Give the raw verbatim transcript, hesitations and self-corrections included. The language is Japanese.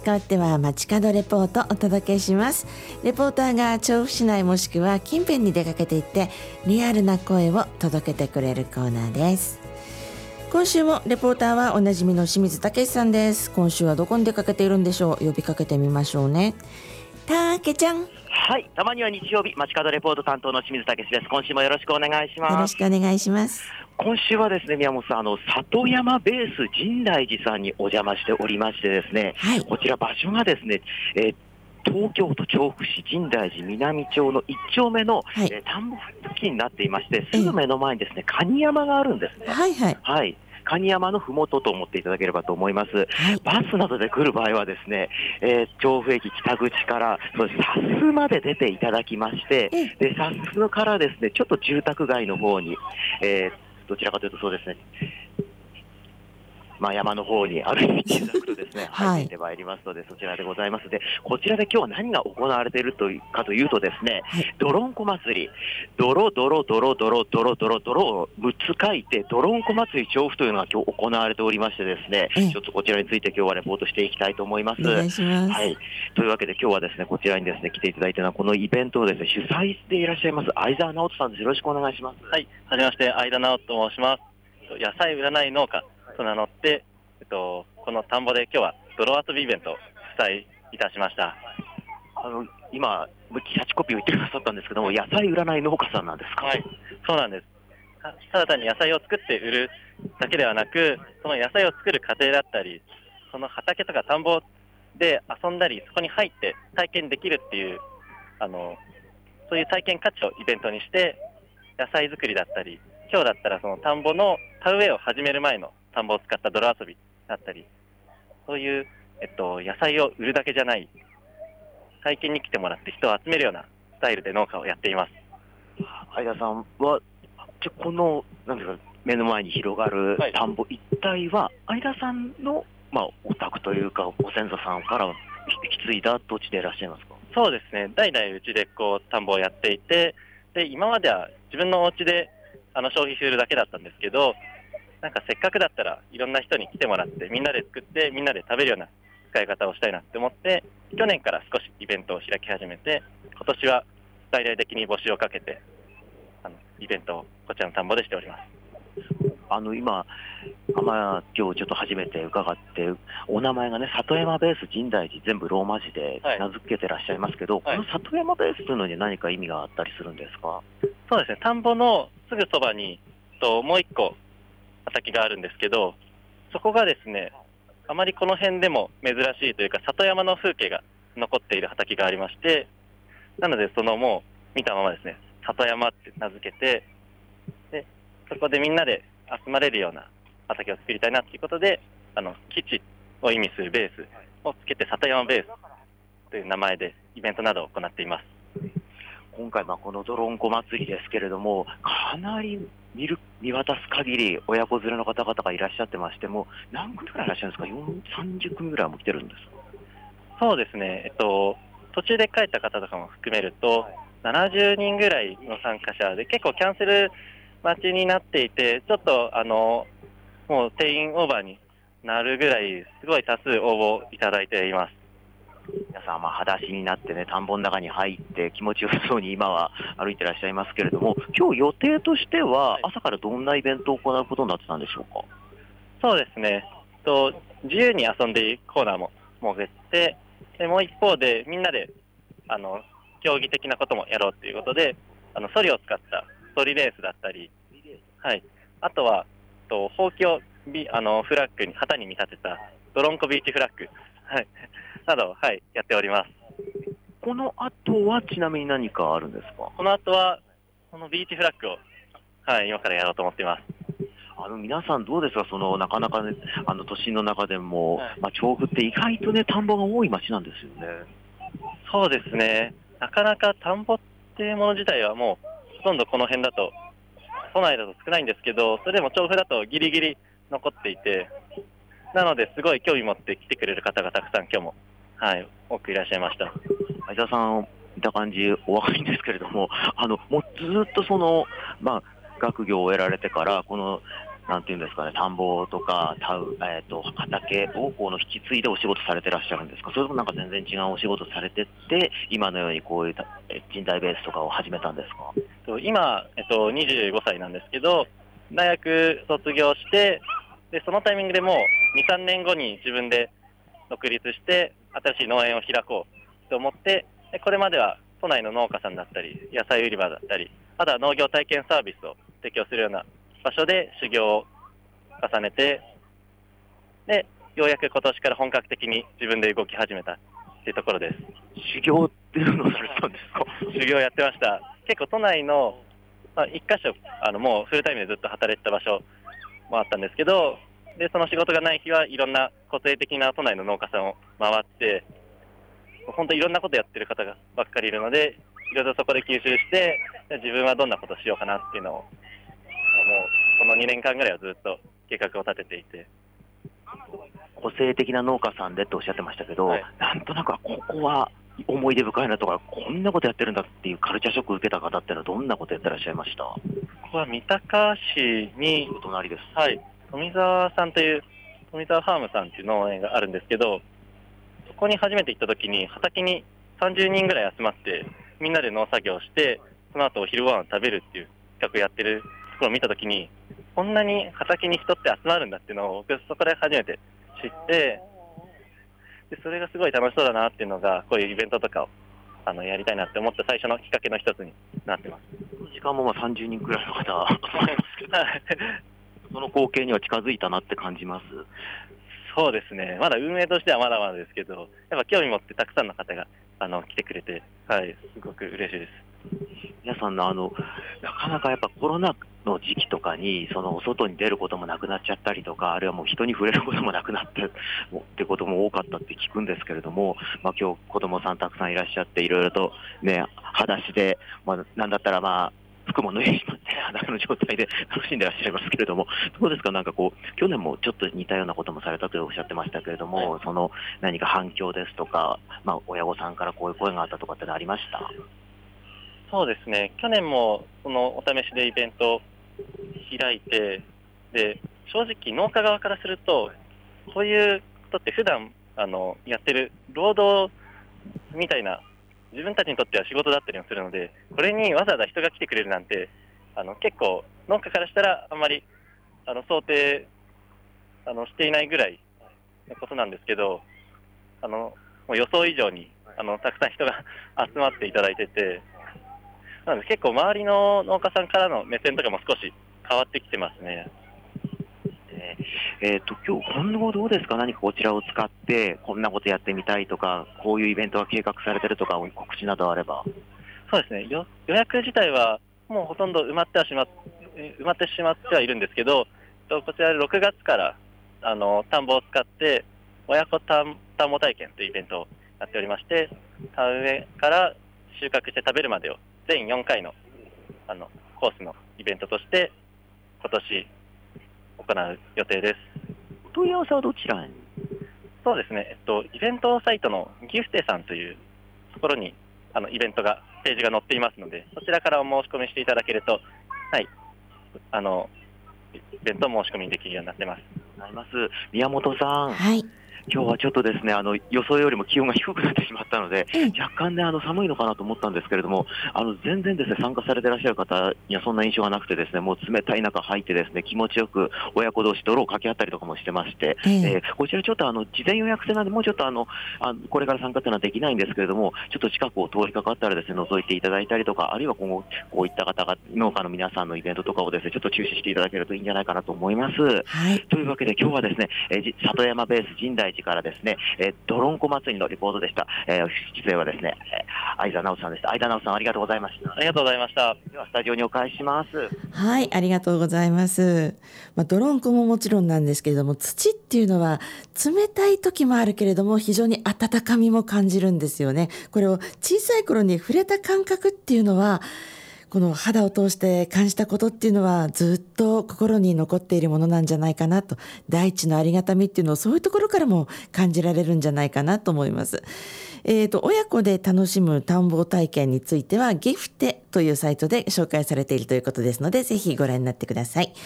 代わっては街角レポートお届けします。レポーターが調布市内もしくは近辺に出かけていってリアルな声を届けてくれるコーナーです。今週もレポーターはおなじみの清水武さんです。今週はどこに出かけているんでしょう。呼びかけてみましょうね。たけちゃん。 はい、たまには日曜日街角レポート担当の清水武です。今週もよろしくお願いします。 よろしくお願いします。 今週はですね、宮本さん、あの里山ベース深大寺さんにお邪魔しておりましてですね、はい、こちら場所がですね、えー東京都調布市深大寺南町のいっ丁目の、はいえー、田んぼ付近になっていまして、すぐ目の前にですね、蟹山があるんですね。はいはい。はい。蟹山のふもとと思っていただければと思います。はい、バスなどで来る場合はですね、えー、調布駅北口からそして薩須まで出ていただきまして、で薩須からですね、ちょっと住宅街の方に、えー、どちらかというとそうですね、まあ、山の方に歩いていただくとですね、入ってまいりますので、そちらでございます。で、こちらで今日は何が行われているというかというとですね、はい、どろんこ祭り、どろどろどろどろどろどろどろをむっつ書いて、どろんこ祭り調布というのが今日行われておりましてですね、ちょっとこちらについて今日はレポートしていきたいと思います。 お願いします。 はい。というわけで今日はですね、こちらにですね、来ていただいているのはこのイベントをですね、主催していらっしゃいます相沢直人さんです。よろしくお願いします。 はい、はじめまして、相田直人と申します。野菜占い農家と名乗って、えっと、この田んぼで今日は泥遊びイベントを主催いたしました。 あの今キャッチコピーを言ってくださったんですけども、野菜占い農家さんなんですか？ はい、そうなんです。ただ単に野菜を作って売るだけではなく、その野菜を作る過程だったり、その畑とか田んぼで遊んだり、そこに入って体験できるっていう、あのそういう体験価値をイベントにして、野菜作りだったり、今日だったらその田んぼの田植えを始める前の田んぼを使った泥遊びだったり、そういう、えっと、野菜を売るだけじゃない体験に来てもらって人を集めるようなスタイルで農家をやっています。 相田さんはじゃこのなんですか、目の前に広がる田んぼ一帯は、はい、相田さんの、まあ、お宅というかご先祖さんから引き継いだ土地でいらっしゃいますか？ そうですね、代々うちでこう田んぼをやっていて、で今までは自分のお家であの消費するだけだったんですけど、なんかせっかくだったらいろんな人に来てもらってみんなで作ってみんなで食べるような使い方をしたいなって思って、去年から少しイベントを開き始めて、今年は大々的に募集をかけてあのイベントをこちらの田んぼでしております。 あの今、まあ、今日ちょっと初めて伺って、お名前がね、里山ベース深大寺、全部ローマ字で名付けてらっしゃいますけど、はい、この里山ベースというのに何か意味があったりするんですか？ そうですね、田んぼのすぐそばにともう一個畑があるんですけど、そこがですね、あまりこの辺でも珍しいというか、里山の風景が残っている畑がありまして、なのでそのもう見たままですね、里山って名付けて、でそこでみんなで集まれるような畑を作りたいなということで、あの基地を意味するベースをつけて里山ベースという名前でイベントなどを行っています。 今回、まあこのどろんこ祭りですけれども、かなり見る見渡す限り親子連れの方々がいらっしゃってまして、も何組くらいいらっしゃるんですか？さんじゅっ組ぐらいも来てるんですか？ そうですね、えっと、途中で帰った方とかも含めるとななじゅうにんぐらいの参加者で、結構キャンセル待ちになっていて、ちょっとあのもう定員オーバーになるぐらいすごい多数応募いただいています。 皆さん、まあ裸足になってね、田んぼの中に入って気持ちよさそうに今は歩いてらっしゃいますけれども、今日予定としては朝からどんなイベントを行うことになってたんでしょうか？ そうですね、と自由に遊んでいいコーナーも設けて、でもう一方でみんなであの競技的なこともやろうということで、あのソリを使ったソリレースだったり、はい、あとはとほうきをビあのフラッグに旗に見立てたどろんこビーチフラッグ、はい、など、はい、やっております。 この後はちなみに何かあるんですか？ この後はこのビーチフラッグを、はい、今からやろうと思っています。 あの皆さんどうですか？そのなかなか、ね、あの都心の中でも、はい、まあ、調布って意外とね田んぼが多い町なんですよね。 そうですね、なかなか田んぼっていうもの自体はもうほとんどこの辺だと都内だと少ないんですけど、それでも調布だとギリギリ残っていて、なのですごい興味持って来てくれる方がたくさん今日も、はい、多くいらっしゃいました。 相田さん見た感じお若いんですけれども、あのもうずっとその、まあ、学業を得られてからこのなんていうんですかね、田んぼとか田う、えー、と畑をこの引き継いでお仕事されてらっしゃるんですか？それともなんか全然違うお仕事されてって今のようにこういう人材ベースとかを始めたんですか？ 今、えっと、にじゅうごさいなんですけど、大学卒業して、でそのタイミングでもうに、さんねんごに自分で独立して新しい農園を開こうと思って、でこれまでは都内の農家さんだったり野菜売り場だったり、あとは農業体験サービスを提供するような場所で修行を重ねて、でようやく今年から本格的に自分で動き始めたっていうところです。 修行っていうのをされてたんですか？ 修行やってました。結構都内の、まあ、一箇所あのもうフルタイムでずっと働いてた場所もあったんですけど、でその仕事がない日はいろんな個性的な都内の農家さんを回って、本当いろんなことやってる方がばっかりいるので、いろいろそこで吸収して、自分はどんなことをしようかなっていうのを、もうこのにねんかんぐらいはずっと計画を立てていて。 個性的な農家さんでっておっしゃってましたけど、はい、なんとなくここは思い出深いなとか、こんなことやってるんだっていうカルチャーショックを受けた方っていうのはどんなことやってらっしゃいました？ここは三鷹市にお隣です。 はい、富澤さんという富澤ファームさんっていう農園があるんですけど、そこに初めて行った時に畑にさんじゅうにんぐらい集まってみんなで農作業をして、その後お昼ご飯を食べるっていう企画をやってるところを見た時に、こんなに畑に人って集まるんだっていうのを僕そこで初めて知って、でそれがすごい楽しそうだなっていうのが、こういうイベントとかをあのやりたいなって思った最初のきっかけの一つになってます。 時間もまあさんじゅうにんくらいの方集まりますけどその光景には近づいたなって感じます？ そうですね、まだ運営としてはまだまだですけど、やっぱ興味持ってたくさんの方があの来てくれて、はい、すごく嬉しいです。 皆さんのあのなかなかやっぱコロナの時期とかにそのお外に出ることもなくなっちゃったりとか、あるいはもう人に触れることもなくなってってことも多かったって聞くんですけれども、まあ、今日子どもさんたくさんいらっしゃっていろいろとね裸足で、まあ、なんだったらまあ服も脱いでしまって裸の状態で楽しんでらっしゃいますけれども、どうですか？なんかこう去年もちょっと似たようなこともされたとおっしゃってましたけれども、はい、その何か反響ですとか、まあ、親御さんからこういう声があったとかってのありました？ そうですね、去年もそのお試しでイベントを開いて、で正直農家側からするとそういうことって普段あのやってる労働みたいな、自分たちにとっては仕事だったりもするので、これにわざわざ人が来てくれるなんてあの結構農家からしたらあんまりあの想定あのしていないぐらいのことなんですけど、あのもう予想以上にあのたくさん人が集まっていただいてて、なので結構周りの農家さんからの目線とかも少し変わってきてますね。 えーと今日今後どうですか？何かこちらを使ってこんなことやってみたいとか、こういうイベントが計画されてるとか告知などあれば。 そうですね、予約自体はもうほとんど埋まってはしま埋まってしまってはいるんですけど、こちらろくがつからあの田んぼを使って親子田んぼ体験というイベントをやっておりまして、田植えから収穫して食べるまでを全よんかいのあのコースのイベントとして今年行う予定です。 お問い合わせはどちらに？ そうですね、えっと、イベントサイトのギフテさんというところにあのイベントがページが載っていますので、そちらからお申し込みしていただけると、はい、あのイベント申し込みできるようになってます。 なります。宮本さん、 はい、 今日はちょっとですね、あの予想よりも気温が低くなってしまったので、うん、若干ねあの寒いのかなと思ったんですけれども、あの全然ですね参加されていらっしゃる方にはそんな印象がなくてですね、もう冷たい中入ってですね気持ちよく親子同士泥をかけ合ったりとかもしてまして、えーえー、こちらちょっとあの事前予約制なんでもうちょっとあのあこれから参加というのはできないんですけれども、ちょっと近くを通りかかったらですね覗いていただいたりとか、あるいは今後こういった方が農家の皆さんのイベントとかをですねちょっと注視していただけるといいんじゃないかなと思います。 はい、 というわけで今日はですね、えー、里山ベース深大寺からですねえー、どろんこ祭りのリポートでした。えー、出演はですね、相田直さんでした。相田直さんありがとうございました。 ありがとうございました。 ではスタジオにお返しします。 はい、ありがとうございます。まあ、どろんこももちろんなんですけれども、土っていうのは冷たい時もあるけれども非常に温かみも感じるんですよね。これを小さい頃に触れた感覚っていうのは、この肌を通して感じたことっていうのはずっと心に残っているものなんじゃないかなと、大地のありがたみっていうのをそういうところからも感じられるんじゃないかなと思います。えーと、親子で楽しむ田んぼ体験についてはギフテというサイトで紹介されているということですので、ぜひご覧になってください。